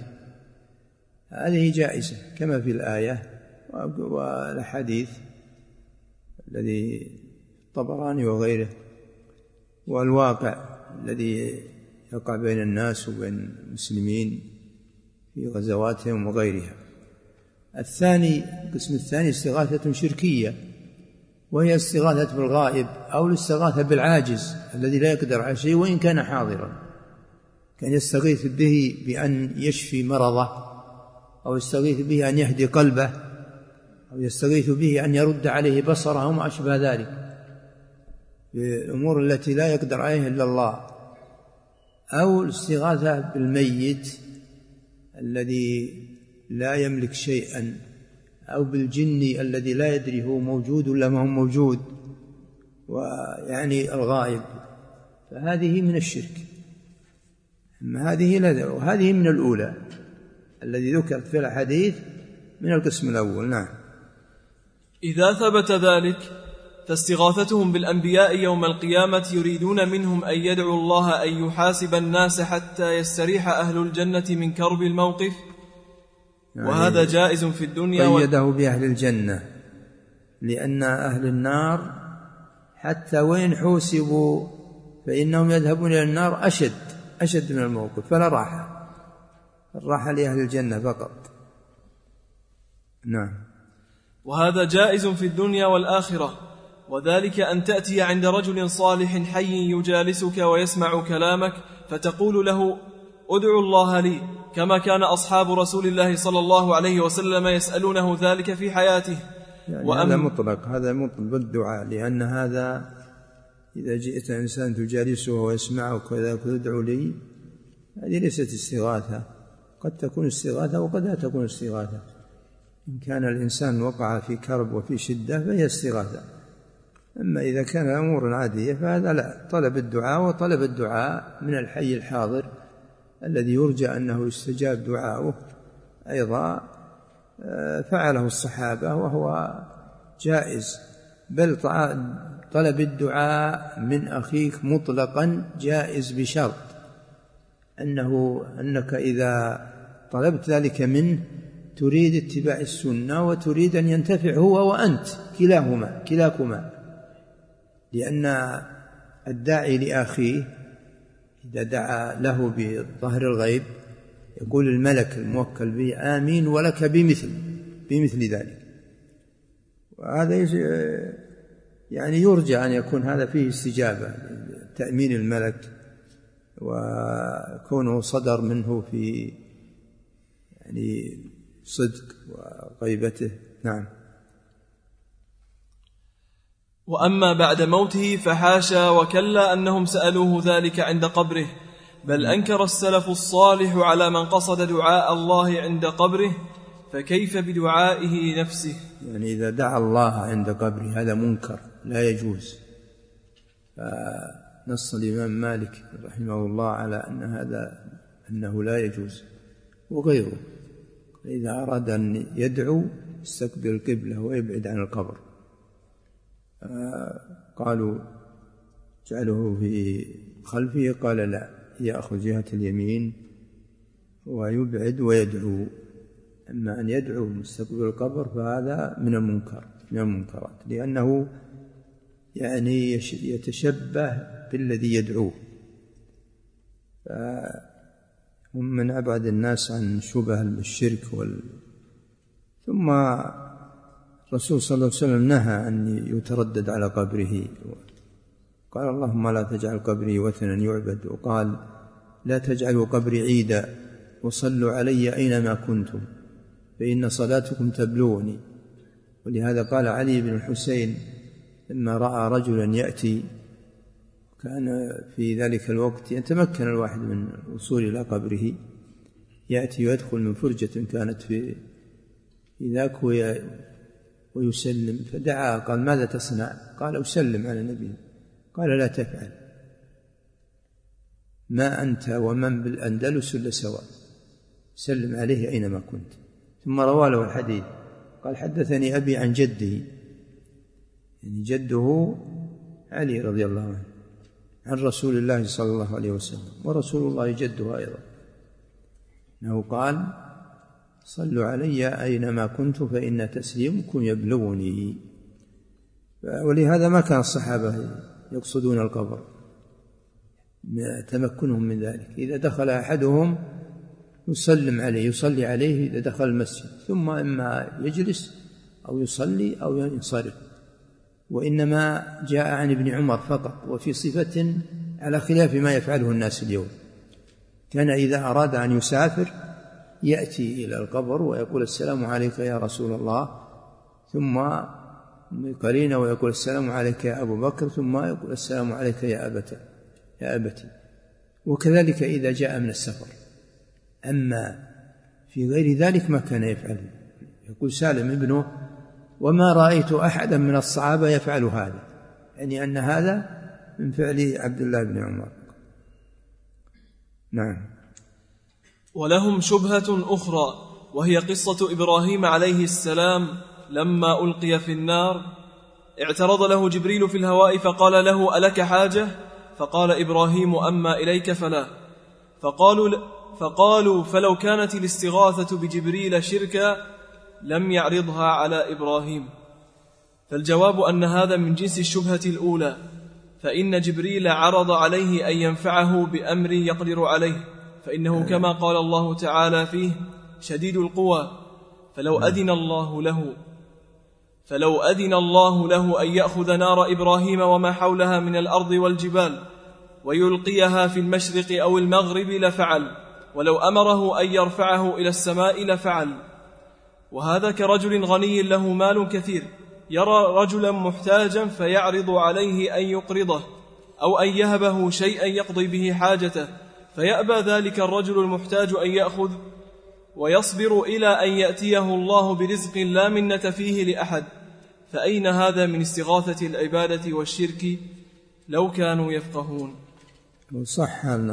هذه جائزة كما في الآية والحديث الذي الطبراني وغيره، والواقع الذي يقع بين الناس وبين المسلمين في غزواتهم وغيرها. الثاني القسم الثاني استغاثة شركية، وهي استغاثة بالغائب أو الاستغاثة بالعاجز الذي لا يقدر على شيء وإن كان حاضرا، كان يستغيث به بأن يشفي مرضه، أو يستغيث به أن يهدي قلبه، أو يستغيث به أن يرد عليه بصره وما أشبه ذلك بالأمور التي لا يقدر عليها إلا الله. أو الاستغاثة بالميت الذي لا يملك شيئا، أو بالجن الذي لا يدري هو موجود ولا ما هو موجود، ويعني الغائب، فهذه من الشرك. أما هذه لا، وهذه من الأولى الذي ذكرت في الحديث من القسم الأول. نعم. إذا ثبت ذلك فاستغاثتهم بالأنبياء يوم القيامة يريدون منهم أن يدعوا الله أن يحاسب الناس حتى يستريح أهل الجنة من كرب الموقف، يعني وهذا جائز في الدنيا. قيده بأهل الجنة، لأن أهل النار حتى وإن حوسبوا فإنهم يذهبون إلى النار أشد أشد من الموقف، فلا راحة، الراحة لأهل الجنة فقط. نعم. وهذا جائز في الدنيا والآخرة، وذلك أن تأتي عند رجل صالح حي يجالسك ويسمع كلامك فتقول له ادعو الله لي، كما كان أصحاب رسول الله صلى الله عليه وسلم يسألونه ذلك في حياته. يعني هذا مطلق، هذا مطلق بالدعاء، لأن هذا إذا جئت إنسان تجالسه ويسمعك وذاك تدعو لي، هذه ليست استغاثة. قد تكون استغاثة وقد لا تكون استغاثة. إن كان الإنسان وقع في كرب وفي شدة فهي استغاثة، أما إذا كان أمور عادية فهذا لا. طلب الدعاء، وطلب الدعاء من الحي الحاضر الذي يرجى أنه يستجاب دعاؤه أيضا فعله الصحابة وهو جائز. بل طلب الدعاء من أخيك مطلقا جائز بشرط أنه أنك إذا طلبت ذلك منه تريد اتباع السنة وتريد أن ينتفع هو وأنت كلاهما كلاكما، لأن الداعي لأخيه إذا دعا له بظهر الغيب يقول الملك الموكل به آمين ولك بمثل بمثل ذلك. وهذا يعني يرجى أن يكون هذا فيه استجابة، تأمين الملك وكونه صدر منه في يعني صدق وغيبته. نعم. وأما بعد موته فحاشا وكلا أنهم سألوه ذلك عند قبره، بل أنكر السلف الصالح على من قصد دعاء الله عند قبره، فكيف بدعائه نفسه؟ يعني إذا دعا الله عند قبره هذا منكر لا يجوز. فنص الإمام مالك رحمه الله على أن هذا أنه لا يجوز، وغيره إذا أراد أن يدعو يستقبل القبلة ويبعد عن القبر. قالوا جعله في خلفه، قال لا، يأخذ جهة اليمين ويبعد ويدعو. أما أن يدعو مستقبل القبر فهذا من المنكر من المنكرات، لأنه يعني يتشبه بالذي يدعوه. هم من أبعد الناس عن شبه الشرك وال... ثم الرسول صلى الله عليه وسلم نهى أن يتردد على قبره، قال اللهم لا تجعل قبري وثنا يعبد، وقال لا تجعلوا قبري عيدا وصلوا علي أينما كنتم فإن صلاتكم تبلغني. ولهذا قال علي بن الحسين لما رأى رجلا يأتي، كان في ذلك الوقت يتمكن الواحد من الوصول إلى قبره، يأتي ويدخل من فرجة كانت في ذاك ويسلم، فدعا قال ماذا تصنع؟ قال أسلم على النبي. قال لا تفعل، ما أنت ومن بالأندلس إلا سواء، سلم عليه أينما كنت. ثم روى له الحديث قال حدثني أبي عن جده، يعني جده علي رضي الله عنه، عن رسول الله صلى الله عليه وسلم، ورسول الله جده أيضا، أنه قال صلوا علي أينما كنت فإن تسليمكم يبلغني. ولهذا ما كان الصحابة يقصدون القبر، تمكنهم من ذلك. إذا دخل أحدهم يسلم عليه، يصلي عليه إذا دخل المسجد، ثم إما يجلس أو يصلي أو ينصرف. وإنما جاء عن ابن عمر فقط، وفي صفة على خلاف ما يفعله الناس اليوم. كان إذا أراد أن يسافر يأتي إلى القبر ويقول السلام عليك يا رسول الله، ثم قرينه ويقول السلام عليك يا أبو بكر، ثم يقول السلام عليك يا أبت يا أبتي. وكذلك إذا جاء من السفر. أما في غير ذلك ما كان يفعل. يقول سالم ابنه وما رأيت أحدا من الصحابة يفعل هذا، يعني أن هذا من فعل عبد الله بن عمر. نعم. ولهم شبهة أخرى، وهي قصة إبراهيم عليه السلام لما ألقي في النار، اعترض له جبريل في الهواء فقال له ألك حاجة؟ فقال إبراهيم أما إليك فلا. فقالوا, فقالوا فلو كانت الاستغاثة بجبريل شركا لم يعرضها على إبراهيم. فالجواب أن هذا من جنس الشبهة الأولى، فإن جبريل عرض عليه أن ينفعه بأمر يقدر عليه، فإنه كما قال الله تعالى فيه شديد القوى، فلو أذن الله له فلو أذن الله له أن يأخذ نار إبراهيم وما حولها من الأرض والجبال ويلقيها في المشرق أو المغرب لفعل، ولو أمره أن يرفعه إلى السماء لفعل. وهذا كرجل غني له مال كثير يرى رجلا محتاجا فيعرض عليه أن يقرضه أو أن يهبه شيئا يقضي به حاجته، فيأبى ذلك الرجل المحتاج أن يأخذ ويصبر إلى أن يأتيه الله برزق لا منة فيه لأحد. فأين هذا من استغاثة العبادة والشرك لو كانوا يفقهون؟ وصح عن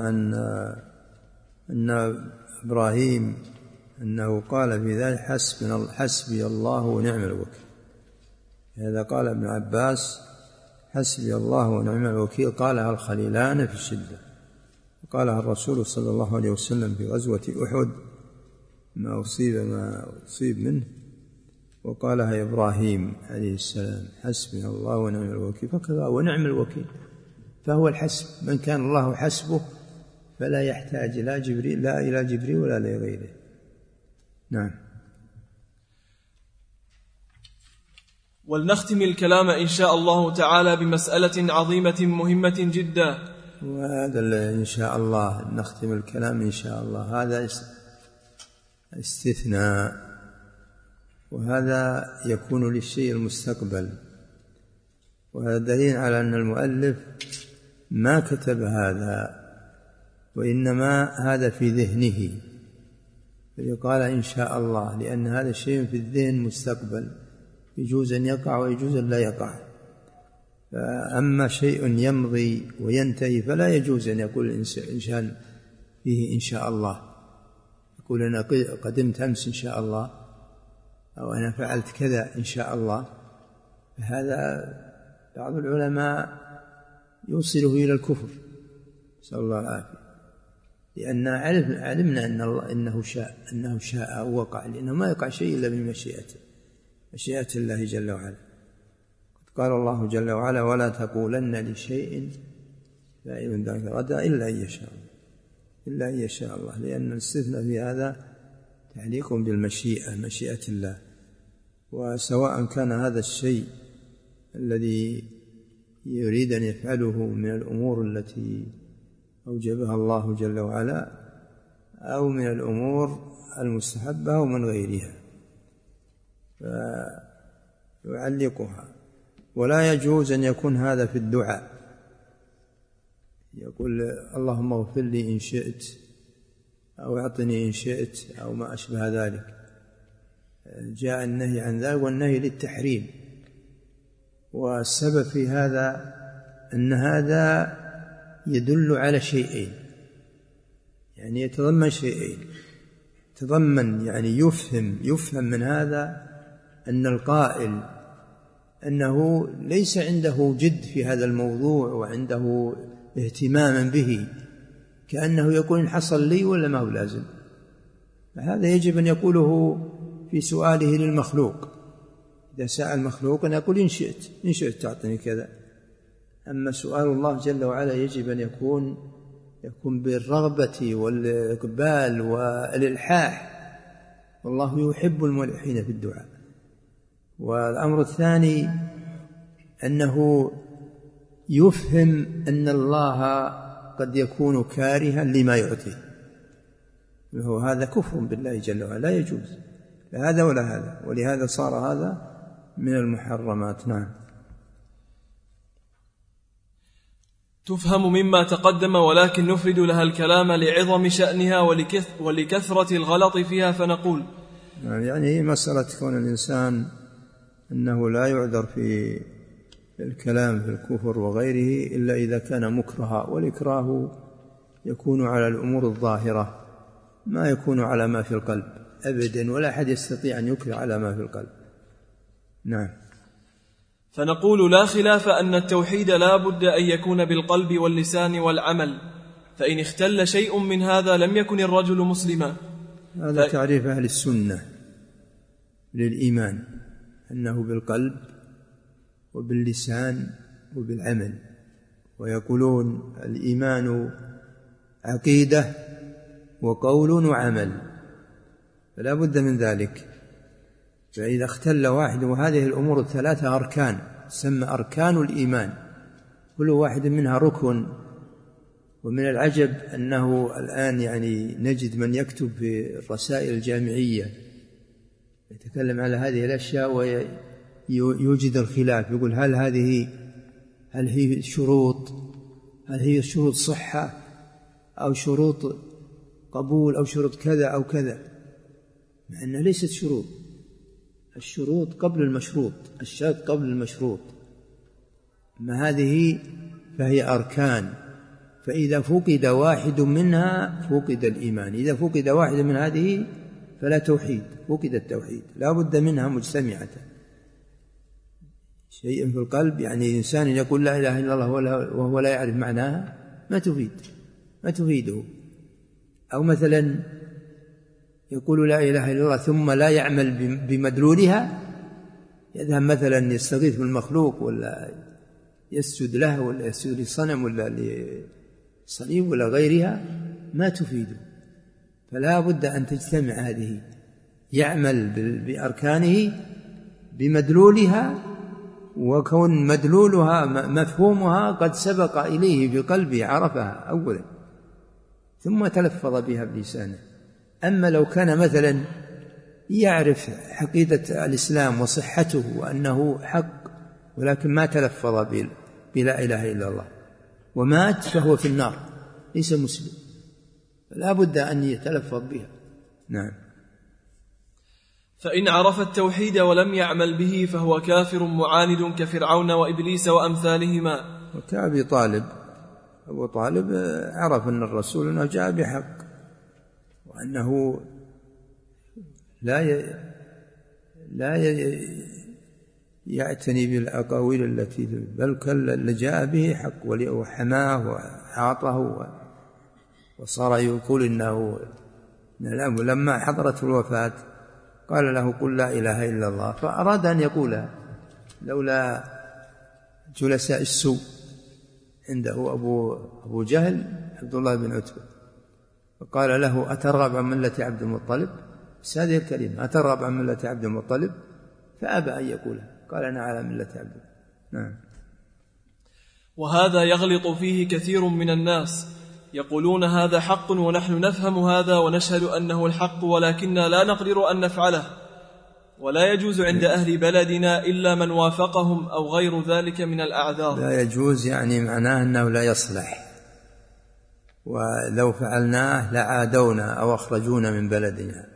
أن إبراهيم أنه قال في ذلك حسبنا حسبي الله ونعم الوكيل. هذا قال ابن عباس حسبي الله ونعم الوكيل، قالها الخليلان في الشدة، وقالها الرسول صلى الله عليه وسلم في غزوة أحد ما أصيب ما أصيب منه، وقالها إبراهيم عليه السلام حسبنا الله ونعم الوكيل، فكذا ونعم الوكيل، فهو الحسب. من كان الله حسبه فلا يحتاج لا جبريل لا إلى جبريل ولا لغيره. نعم. ولنختم الكلام إن شاء الله تعالى بمسألة عظيمة مهمة جدا، وهذا إن شاء الله نختم الكلام إن شاء الله، هذا استثناء، وهذا يكون للشيء المستقبل، وهذا دليل على أن المؤلف ما كتب هذا، وإنما هذا في ذهنه، فيقال إن شاء الله، لأن هذا الشيء في الذهن مستقبل، يجوز أن يقع ويجوز أن لا يقع. فأما شيء يمضي وينتهي فلا يجوز أن يقول الإنسان فيه إن شاء الله، يقول أنا قدمت أمس إن شاء الله، أو أنا فعلت كذا إن شاء الله. فهذا بعض العلماء يوصله إلى الكفر، نسأل الله العافية، لأن علمنا أن الله إنه شاء أنه شاء أو وقع، لأنه ما يقع شيء إلا بمشيئته، مشيئة الله جل وعلا. قال الله جل وعلا ولا تقولن لشيء فاعل ذلك غدا إلا أن يشاء الله، إلا أن يشاء الله، لأن الاستثناء في هذا تعليق بالمشيئة، مشيئة الله. وسواء كان هذا الشيء الذي يريد أن يفعله من الأمور التي أوجبها الله جل وعلا أو من الأمور المستحبة ومن غيرها، فيعلقها. ولا يجوز أن يكون هذا في الدعاء، يقول اللهم اغفر لي إن شئت أو اعطني إن شئت أو ما أشبه ذلك. جاء النهي عن ذلك، والنهي للتحريم، والسبب في هذا أن هذا يدل على شيئين، يعني يتضمن شيئين، يتضمن يعني يفهم يفهم من هذا أن القائل أنه ليس عنده جد في هذا الموضوع وعنده اهتماما به، كأنه يقول إن حصل لي ولا ما هو لازم. فهذا يجب أن يقوله في سؤاله للمخلوق. إذا سأل المخلوق أن يقول إن شئت إن شئت تعطني كذا. أما سؤال الله جل وعلا يجب أن يكون يكون بالرغبة والإقبال والإلحاح، والله يحب الملحين في الدعاء. والأمر الثاني أنه يفهم أن الله قد يكون كارها لما يعطيه، وهذا كفر بالله جل وعلا لا يجوز لا هذا ولا هذا، ولهذا صار هذا من المحرمات. نعم. تفهم مما تقدم، ولكن نفرد لها الكلام لعظم شأنها ولكثرة الغلط فيها، فنقول يعني هي مسألة كون الإنسان أنه لا يعذر في الكلام في الكفر وغيره إلا إذا كان مكرها، والإكراه يكون على الأمور الظاهرة ما يكون على ما في القلب أبدا، ولا أحد يستطيع أن يكره على ما في القلب. نعم. فنقول لا خلاف أن التوحيد لا بد أن يكون بالقلب واللسان والعمل، فإن اختل شيء من هذا لم يكن الرجل مسلما. هذا ف... تعريف أهل السنة للإيمان، أنه بالقلب وباللسان وبالعمل، ويقولون الإيمان عقيدة وقول وعمل، فلا بد من ذلك. فإذا اختل واحد، وهذه الأمور الثلاثة أركان تسمى أركان الإيمان، كل واحد منها ركن. ومن العجب أنه الآن يعني نجد من يكتب في الرسائل الجامعية يتكلم على هذه الأشياء ويوجد الخلاف، يقول هل هذه هل هي شروط هل هي شروط صحة أو شروط قبول أو شروط كذا أو كذا، مع أنها ليست شروط. الشروط قبل المشروط، الشرط قبل المشروط، ما هذه فهي أركان. فإذا فقد واحد منها فقد الإيمان، إذا فقد واحد من هذه فلا توحيد، فقد التوحيد. لا بد منها مجتمعة. شيء في القلب، يعني إنسان يقول لا إله إلا الله وهو لا يعرف معناها ما تفيد ما تفيده. أو مثلا يقول لا إله إلا الله ثم لا يعمل بمدلولها، يذهب مثلا يستغيث بالمخلوق ولا يسجد له ولا يسجد للصنم ولا للصليب ولا غيرها، ما تفيده. فلا بد أن تجتمع هذه، يعمل بأركانه بمدلولها، وكون مدلولها مفهومها قد سبق إليه في قلبه عرفها أولا ثم تلفظ بها بلسانه. أما لو كان مثلا يعرف حقيقة الإسلام وصحته وأنه حق ولكن ما تلفظ بلا إله إلا الله ومات فهو في النار ليس مسلم، فلا بد أن يتلفظ بها. نعم. فإن عرف التوحيد ولم يعمل به فهو كافر معاند كفرعون وإبليس وأمثالهما. وكأبي طالب، أبو طالب عرف أن الرسول أنه جاء بحق وأنه لا ي... لا ي... يعتني بالأقاويل التي بل كل اللي جاء به حق، وحماه وحاطه و... وصار يقول إنه نعم. لما حضرت الوفاة قال له قل لا إله إلا الله، فأراد أن يقولها لولا جلساء السوء عنده أبو, أبو جهل عبد الله بن عتبة، فقال له أترغب عن ملة عبد المطلب؟ بس هذه الكلمة أترغب عن ملة عبد المطلب، فأبى أن يقولها، قال أنا على ملة عبد. نعم. وهذا يغلط فيه كثير من الناس، يقولون هذا حق ونحن نفهم هذا ونشهد أنه الحق، ولكننا لا نقدر أن نفعله، ولا يجوز عند أهل بلدنا إلا من وافقهم أو غير ذلك من الأعذار. لا يجوز يعني معناه أنه لا يصلح، ولو فعلناه لعادونا أو أخرجونا من بلدنا.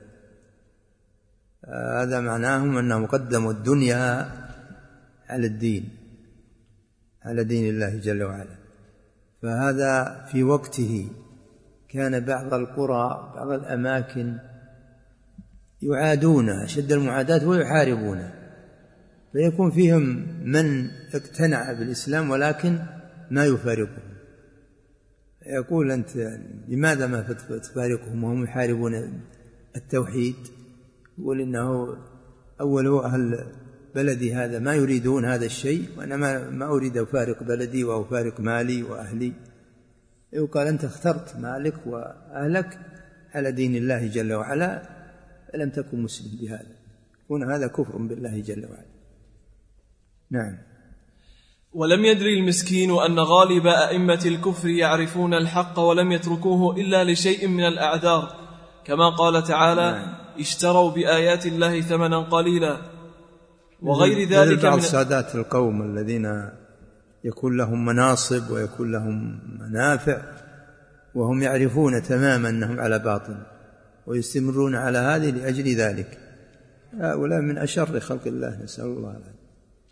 هذا معناهم أنهم قدموا الدنيا على الدين، على دين الله جل وعلا. فهذا في وقته كان بعض القرى بعض الأماكن يعادون أشد المعاداة ويحاربونه، فيكون فيهم من اقتنع بالإسلام ولكن ما يفارقهم. يقول أنت لماذا ما تفارقهم وهم يحاربون التوحيد؟ يقول إنه أول أهل بلدي هذا ما يريدون هذا الشيء، وأنا ما أريد أفارق بلدي وأفارق مالي وأهلي. يقول أنت اخترت مالك وأهلك على دين الله جل وعلا، لم تكن مسلم بهذا، يكون هذا كفر بالله جل وعلا. نعم. ولم يدري المسكين أن غالب أئمة الكفر يعرفون الحق ولم يتركوه إلا لشيء من الأعذار، كما قال تعالى: نعم. اشتروا بآيات الله ثمنا قليلا وغير ذلك. بعض سادات القوم الذين يكون لهم مناصب ويكون لهم منافع وهم يعرفون تماما أنهم على باطل ويستمرون على هذه لأجل ذلك، هؤلاء من أشر خلق الله، نسأل الله العافية.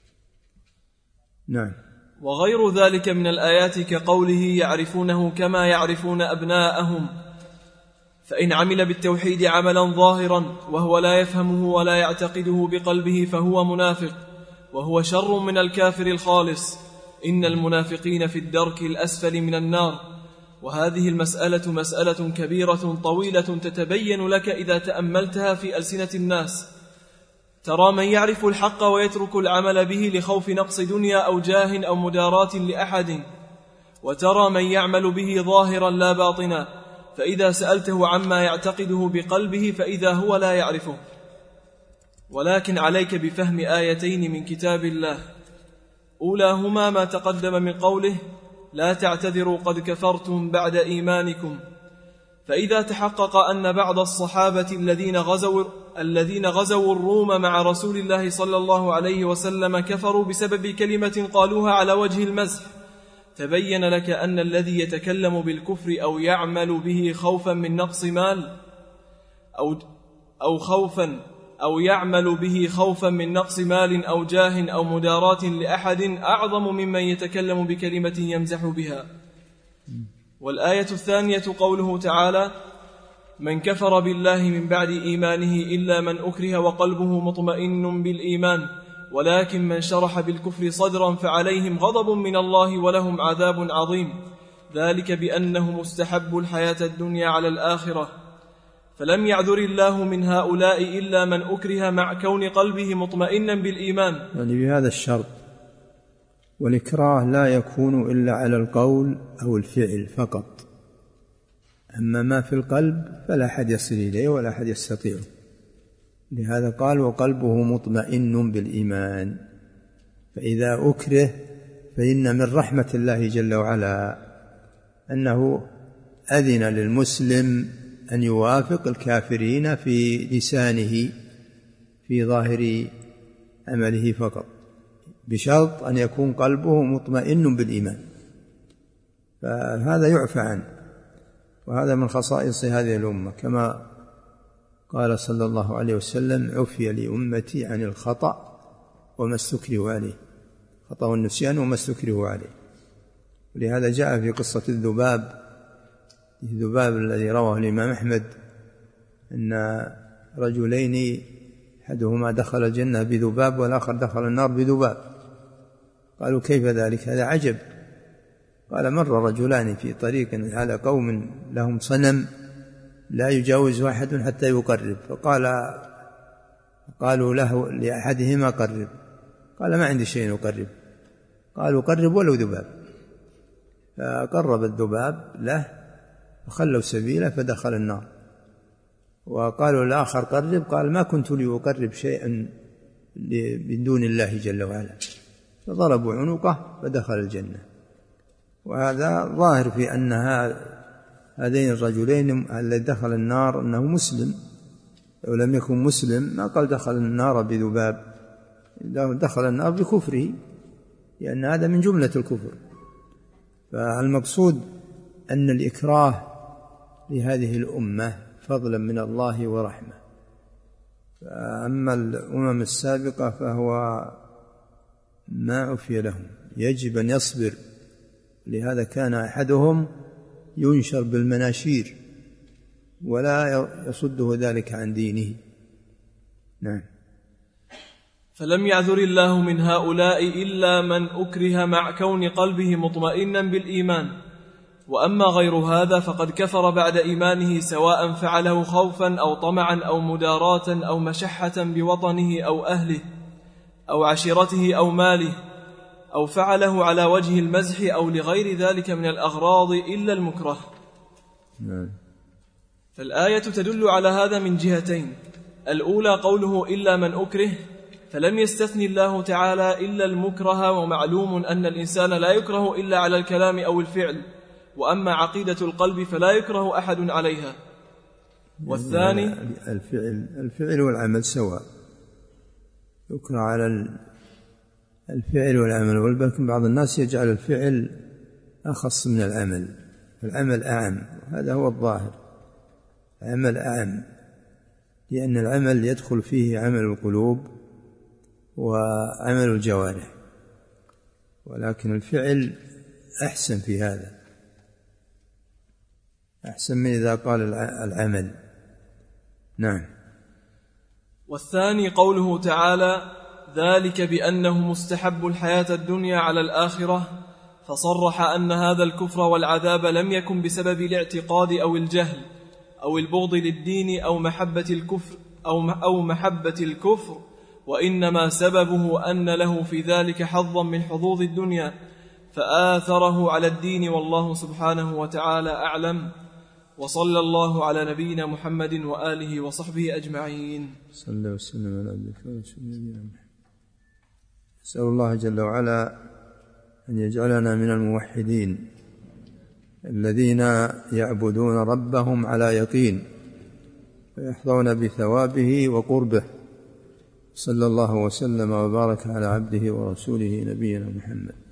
نعم. وغير ذلك من الآيات كقوله: يعرفونه كما يعرفون أبناءهم، فإن عمل بالتوحيد عملا ظاهرا وهو لا يفهمه ولا يعتقده بقلبه فهو منافق، وهو شر من الكافر الخالص. إن المنافقين في الدرك الأسفل من النار. وهذه المسألة مسألة كبيرة طويلة تتبين لك إذا تأملتها في ألسنة الناس. ترى من يعرف الحق ويترك العمل به لخوف نقص دنيا أو جاه أو مداراة لأحد، وترى من يعمل به ظاهرا لا باطنا، فإذا سألته عما يعتقده بقلبه فإذا هو لا يعرفه. ولكن عليك بفهم آيتين من كتاب الله، أولاهما ما تقدم من قوله: لا تعتذروا قد كفرتم بعد إيمانكم. فإذا تحقق أن بعض الصحابة الذين غزوا الذين غزوا الروم مع رسول الله صلى الله عليه وسلم كفروا بسبب كلمة قالوها على وجه المزح، تبين لك أن الذي يتكلم بالكفر أو يعمل به خوفا من نقص مال أو أو خوفا أو يعمل به خوفا من نقص مال أو جاه أو مداراة لأحد أعظم ممن يتكلم بكلمة يمزح بها. والآية الثانية قوله تعالى: من كفر بالله من بعد إيمانه إلا من أكره وقلبه مطمئن بالإيمان ولكن من شرح بالكفر صدرا فعليهم غضب من الله ولهم عذاب عظيم، ذلك بأنه مستحب الحياة الدنيا على الآخرة. فلم يعذر الله من هؤلاء إلا من أكره مع كون قلبه مطمئنا بالإيمان. يعني بهذا الشرط، والإكراه لا يكون إلا على القول أو الفعل فقط، أما ما في القلب فلا أحد يصل إليه ولا أحد يستطيعه. لهذا قال: وقلبه مطمئن بالإيمان. فإذا أكره فإن من رحمة الله جل وعلا أنه أذن للمسلم أن يوافق الكافرين في لسانه في ظاهر عمله فقط، بشرط أن يكون قلبه مطمئن بالإيمان، فهذا يعفى عنه. وهذا من خصائص هذه الأمة، كما قال صلى الله عليه وسلم: عفي لأمتي عن الخطأ وما استكرهوا عليه، خطأ والنسيان وما استكرهوا عليه. ولهذا جاء في قصة الذباب الذباب الذي رواه الإمام أحمد أن رجلين أحدهما دخل الجنة بذباب والآخر دخل النار بذباب. قالوا: كيف ذلك؟ هذا عجب. قال: مر رجلان في طريق على قوم لهم صنم لا يجاوز واحد حتى يقرب، فقال قالوا له لأحدهما: قرب. قال: ما عندي شيء أقرب. قالوا: قرب ولو ذباب. فقرب الذباب له فخلوا سبيله فدخل النار. وقالوا الآخر: قرب. قال: ما كنت لأقرب شيئا من دون الله جل وعلا. فضربوا عنقه فدخل الجنة. وهذا ظاهر في أن هذين الرجلين الذي دخل النار أنه مسلم. لو لم يكن مسلم ما قال دخل النار بذباب، دخل النار بكفره، لأن هذا من جملة الكفر. فالمقصود أن الإكراه لهذه الأمة فضلا من الله ورحمة. أما الأمم السابقة فهو ما عفي لهم، يجب أن يصبر. لهذا كان أحدهم ينشر بالمناشير ولا يصده ذلك عن دينه. نعم. فلم يعذر الله من هؤلاء إلا من أكره مع كون قلبه مطمئنا بالإيمان، وأما غير هذا فقد كفر بعد إيمانه، سواء فعله خوفا أو طمعا أو مداراة أو مشحة بوطنه أو أهله أو عشيرته أو ماله، أو فعله على وجه المزح أو لغير ذلك من الأغراض إلا المكره. فالآية تدل على هذا من جهتين: الأولى قوله إلا من أكره، فلم يستثني الله تعالى إلا المكره، ومعلوم أن الإنسان لا يكره إلا على الكلام أو الفعل، وأما عقيدة القلب فلا يكره أحد عليها. والثاني الفعل الفعل والعمل سواء، يكره على الفعل والعمل، ولكن بعض الناس يجعل الفعل أخص من العمل، العمل أعم، هذا هو الظاهر، العمل أعم، لأن العمل يدخل فيه عمل القلوب وعمل الجوارح، ولكن الفعل أحسن في هذا، أحسن من إذا قال العمل. نعم. والثاني قوله تعالى: ذلك بأنه مستحب الحياة الدنيا على الآخرة، فصرح أن هذا الكفر والعذاب لم يكن بسبب الاعتقاد أو الجهل أو البغض للدين أو محبة الكفر أو أو محبة الكفر، وإنما سببه أن له في ذلك حظا من حظوظ الدنيا فآثره على الدين، والله سبحانه وتعالى أعلم. وصلى الله على نبينا محمد وآله وصحبه أجمعين. صلى الله وسلم على عبدك ورسولك نبينا محمد. أسأل الله جل وعلا أن يجعلنا من الموحدين الذين يعبدون ربهم على يقين ويحظون بثوابه وقربه. صلى الله وسلم وبارك على عبده ورسوله نبينا محمد.